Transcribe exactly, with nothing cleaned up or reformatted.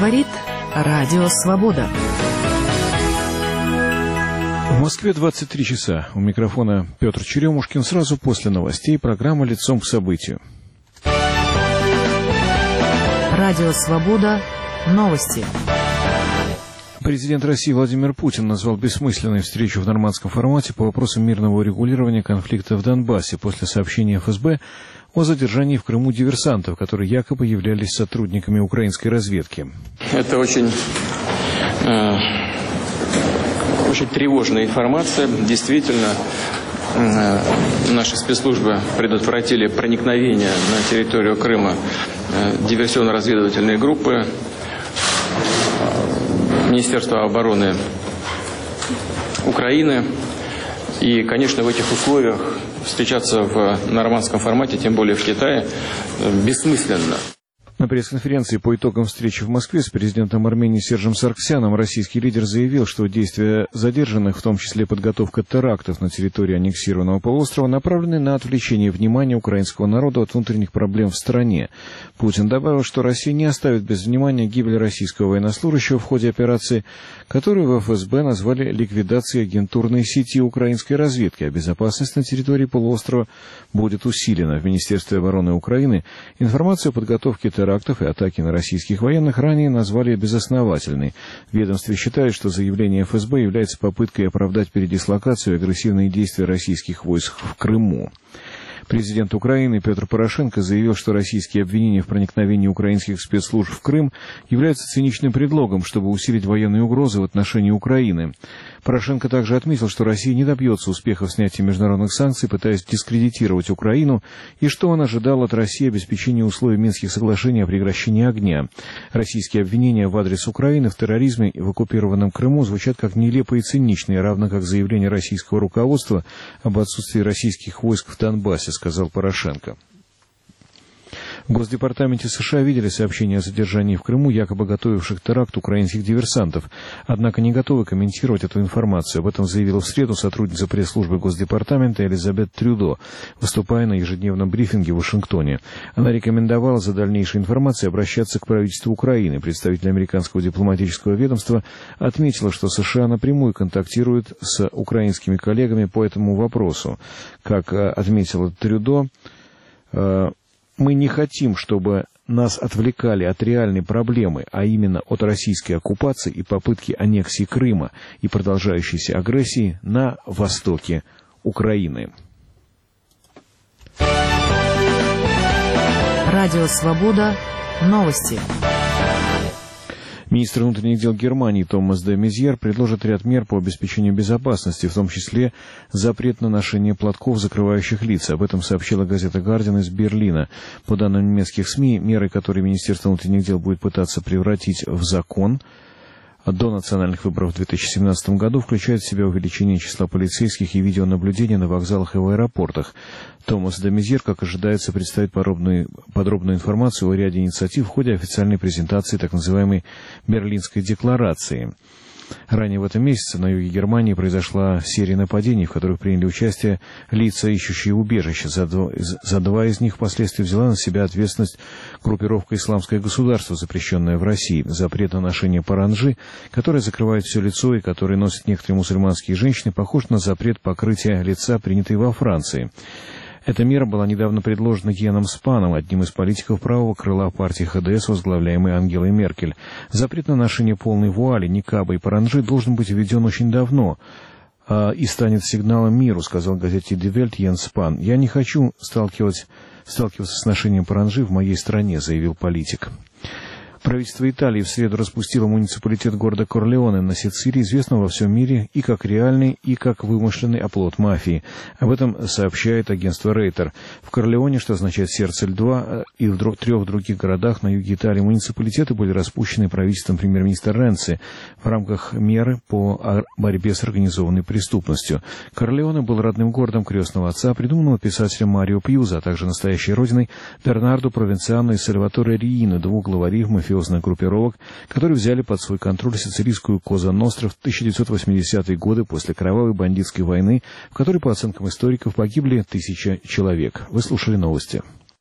Говорит Радио Свобода. В Москве двадцать три часа. У микрофона Петр Черемушкин. Сразу после новостей программа «Лицом к событию». Радио Свобода. Новости. Президент России Владимир Путин назвал бессмысленной встречу в нормандском формате по вопросам мирного урегулирования конфликта в Донбассе после сообщения эф эс бэ о задержании в Крыму диверсантов, которые якобы являлись сотрудниками украинской разведки. Это очень, э, очень тревожная информация. Действительно, э, наши спецслужбы предотвратили проникновение на территорию Крыма э, диверсионно-разведывательной группы Министерства обороны Украины. И, конечно, в этих условиях встречаться в нормандском формате, тем более в Китае, бессмысленно. На пресс-конференции по итогам встречи в Москве с президентом Армении Сержем Саргсяном российский лидер заявил, что действия задержанных, в том числе подготовка терактов на территории аннексированного полуострова, направлены на отвлечение внимания украинского народа от внутренних проблем в стране. Путин добавил, что Россия не оставит без внимания гибель российского военнослужащего в ходе операции, которую в эф эс бэ назвали ликвидацией агентурной сети украинской разведки, а безопасность на территории полуострова будет усилена. В Министерстве обороны Украины информацию о подготовке терактов и атаки на российских военных ранее назвали безосновательной. В ведомстве считают, что заявление эф эс бэ является попыткой оправдать передислокацию и агрессивные действия российских войск в Крыму. Президент Украины Петр Порошенко заявил, что российские обвинения в проникновении украинских спецслужб в Крым являются циничным предлогом, чтобы усилить военные угрозы в отношении Украины. Порошенко также отметил, что Россия не добьется успеха в снятии международных санкций, пытаясь дискредитировать Украину, и что он ожидал от России обеспечения условий Минских соглашений о прекращении огня. Российские обвинения в адрес Украины в терроризме и в оккупированном Крыму звучат как нелепые и циничные, равно как заявление российского руководства об отсутствии российских войск в Донбассе, сказал Порошенко. В Госдепартаменте США видели сообщения о задержании в Крыму якобы готовивших теракт украинских диверсантов, однако не готовы комментировать эту информацию. Об этом заявила в среду сотрудница пресс-службы Госдепартамента Элизабет Трюдо, выступая на ежедневном брифинге в Вашингтоне. Она рекомендовала за дальнейшей информацией обращаться к правительству Украины. Представитель американского дипломатического ведомства отметила, что США напрямую контактирует с украинскими коллегами по этому вопросу. Как отметила Трюдо, мы не хотим, чтобы нас отвлекали от реальной проблемы, а именно от российской оккупации и попытки аннексии Крыма и продолжающейся агрессии на востоке Украины. Радио Свобода. Новости. Министр внутренних дел Германии Томас де Мезьер предложит ряд мер по обеспечению безопасности, в том числе запрет на ношение платков, закрывающих лица. Об этом сообщила газета «Гардиан» из Берлина. По данным немецких СМИ, меры, которые Министерство внутренних дел будет пытаться превратить в закон до национальных выборов в две тысячи семнадцатом году, включает в себя увеличение числа полицейских и видеонаблюдения на вокзалах и в аэропортах. Томас де Мезьер, как ожидается, представит подробную, подробную информацию о ряде инициатив в ходе официальной презентации так называемой Берлинской декларации. Ранее в этом месяце на юге Германии произошла серия нападений, в которых приняли участие лица, ищущие убежище. За два, за два из них впоследствии взяла на себя ответственность группировка «Исламское государство», запрещенная в России. Запрет на ношение паранджи, который закрывает все лицо и который носят некоторые мусульманские женщины, похож на запрет покрытия лица, принятый во Франции. Эта мера была недавно предложена Йеном Спаном, одним из политиков правого крыла партии ха дэ эс, возглавляемой Ангелой Меркель. Запрет на ношение полной вуали, никаба и паранджи должен быть введен очень давно э, и станет сигналом миру, сказал газете Die Welt Йен Спан. «Я не хочу сталкивать, сталкиваться с ношением паранджи в моей стране», заявил политик. Правительство Италии в среду распустило муниципалитет города Корлеоне на Сицилии, известного во всем мире и как реальный, и как вымышленный оплот мафии. Об этом сообщает агентство Рейтер. В Корлеоне, что означает «сердце льда», и в трех других городах на юге Италии муниципалитеты были распущены правительством премьер-министра Ренци в рамках меры по борьбе с организованной преступностью. Корлеоне был родным городом крестного отца, придуманного писателем Марио Пьюза, а также настоящей родиной Бернардо Провенциано и Сальваторе Риино, двух главарей мафиозных группировок, которые взяли под свой контроль сицилийскую Коза Ностра в тысяча девятьсот восьмидесятые годы после кровавой бандитской войны, в которой, по оценкам историков, погибли тысячи человек. Вы слушали новости.